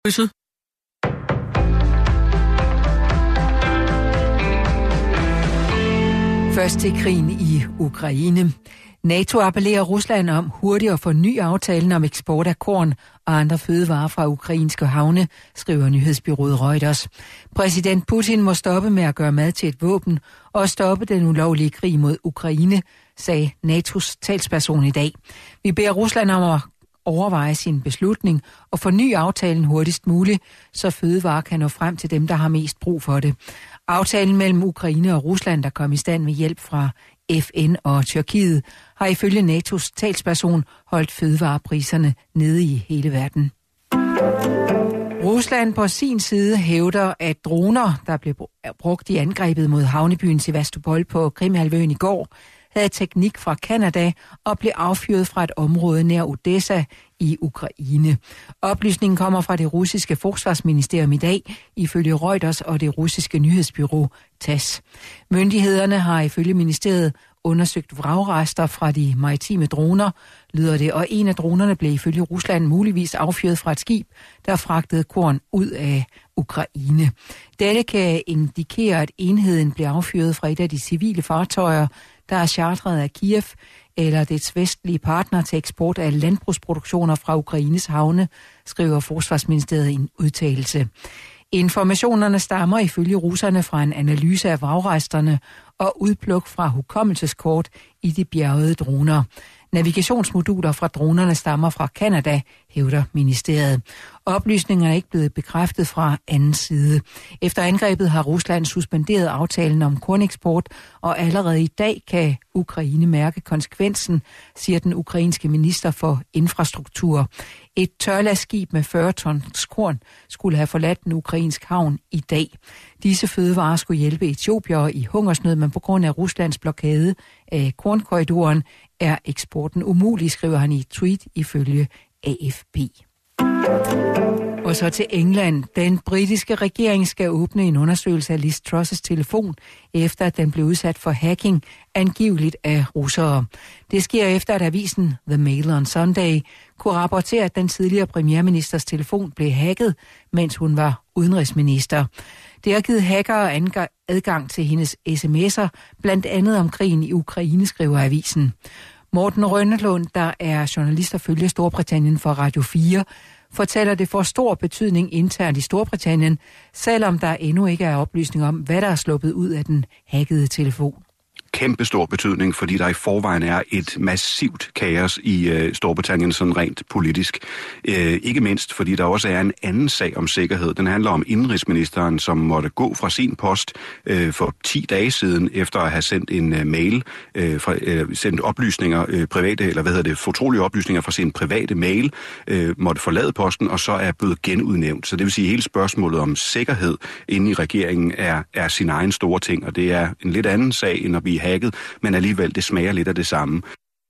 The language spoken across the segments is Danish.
Først til krigen i Ukraine. NATO appellerer Rusland om hurtigt at forny aftalen om eksport af korn og andre fødevarer fra ukrainske havne, skriver nyhedsbureauet Reuters. Præsident Putin må stoppe med at gøre mad til et våben og stoppe den ulovlige krig mod Ukraine, sagde NATO's talsperson i dag. Vi beder Rusland om at overveje sin beslutning og forny aftalen hurtigst muligt, så fødevarer kan nå frem til dem, der har mest brug for det. Aftalen mellem Ukraine og Rusland, der kom i stand med hjælp fra FN og Tyrkiet, har ifølge NATO's talsperson holdt fødevarepriserne nede i hele verden. Rusland på sin side hævder, at droner, der blev brugt i angrebet mod havnebyen Sevastopol på Krimhalvøen i går, havde teknik fra Canada og blev affyret fra et område nær Odessa i Ukraine. Oplysningen kommer fra det russiske forsvarsministerium i dag, ifølge Reuters og det russiske nyhedsbureau TASS. Myndighederne har ifølge ministeriet undersøgt vragrester fra de maritime droner, lyder det, og en af dronerne blev ifølge Rusland muligvis affyret fra et skib, der fragtede korn ud af Ukraine. Dette kan indikere, at enheden blev affyret fra et af de civile fartøjer, der er chartret af Kiev eller dets vestlige partner til eksport af landbrugsproduktioner fra Ukraines havne, skriver Forsvarsministeriet i en udtalelse. Informationerne stammer ifølge russerne fra en analyse af vragresterne og udpluk fra hukommelseskort i de bjergede droner. Navigationsmoduler fra dronerne stammer fra Canada, hævder ministeriet. Oplysningerne er ikke blevet bekræftet fra anden side. Efter angrebet har Rusland suspenderet aftalen om korneksport, og allerede i dag kan Ukraine mærke konsekvensen, siger den ukrainske minister for infrastruktur. Et tørlastskib med 40 tons korn skulle have forladt den ukrainsk havn i dag. Disse fødevarer skulle hjælpe etiopiere i hungersnød, men på grund af Ruslands blokade af kornkorridoren er eksporten umulig, skriver han i et tweet ifølge AFP. Og så til England. Den britiske regering skal åbne en undersøgelse af Liz Truss' telefon, efter at den blev udsat for hacking, angiveligt af russere. Det sker efter, at avisen The Mail on Sunday kunne rapportere, at den tidligere premierministers telefon blev hacket, mens hun var udenrigsminister. Det har givet hackere adgang til hendes sms'er, blandt andet om krigen i Ukraine, skriver avisen. Morten Rønnelund, der er journalist og følger Storbritannien for Radio 4, fortæller, det får stor betydning internt i Storbritannien, selvom der endnu ikke er oplysning om, hvad der er sluppet ud af den hackede telefon. Kæmpe stor betydning, fordi der i forvejen er et massivt kaos i Storbritannien, sådan rent politisk. Ikke mindst, fordi der også er en anden sag om sikkerhed. Den handler om indenrigsministeren, som måtte gå fra sin post for 10 dage siden, efter at have sendt en mail, sendt oplysninger, fortrolige oplysninger fra sin private mail, måtte forlade posten, og så er blevet genudnævnt. Så det vil sige, at hele spørgsmålet om sikkerhed inde i regeringen er sin egen store ting, og det er en lidt anden sag, end at blive hacket, men alligevel det smager lidt af det samme.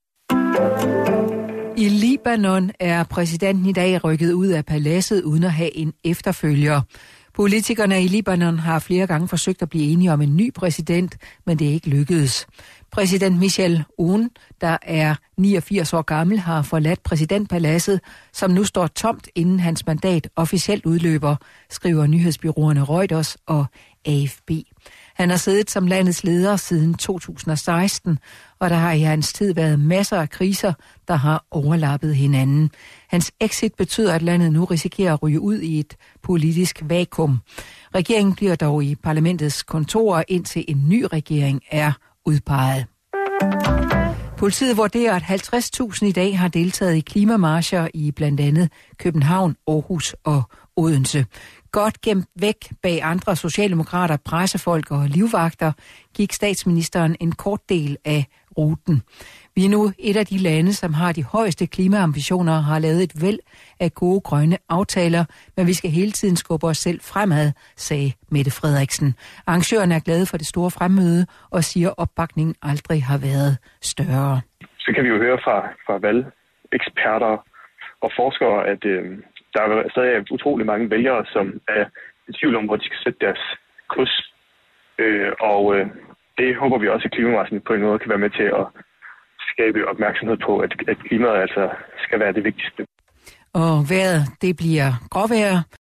I Libanon er præsidenten i dag rykket ud af paladset uden at have en efterfølger. Politikerne i Libanon har flere gange forsøgt at blive enige om en ny præsident, men det er ikke lykkedes. Præsident Michel Aoun, der er 89 år gammel, har forladt præsidentpaladset, som nu står tomt, inden hans mandat officielt udløber, skriver nyhedsbureauerne Reuters og AFP. Han har siddet som landets leder siden 2016, og der har i hans tid været masser af kriser, der har overlappet hinanden. Hans exit betyder, at landet nu risikerer at ryge ud i et politisk vakuum. Regeringen bliver dog i parlamentets kontorer, indtil en ny regering er udpeget. Politiet vurderer, at 50.000 i dag har deltaget i klimamarcher i blandt andet København, Aarhus og Odense. Godt gemt væk bag andre socialdemokrater, pressefolk og livvagter gik statsministeren en kort del af ruten. Vi er nu et af de lande, som har de højeste klimaambitioner og har lavet et væld af gode grønne aftaler, men vi skal hele tiden skubbe os selv fremad, sagde Mette Frederiksen. Arrangørerne er glade for det store fremmøde og siger, at opbakningen aldrig har været større. Så kan vi jo høre fra valgeksperter og forskere, at der er stadig utrolig mange vælgere, som er i tvivl om, hvor de skal sætte deres kryds. Det håber vi også, at klimamarchen på en måde kan være med til at skabe opmærksomhed på, at klimaet altså skal være det vigtigste. Og vejret, det bliver gråvejr.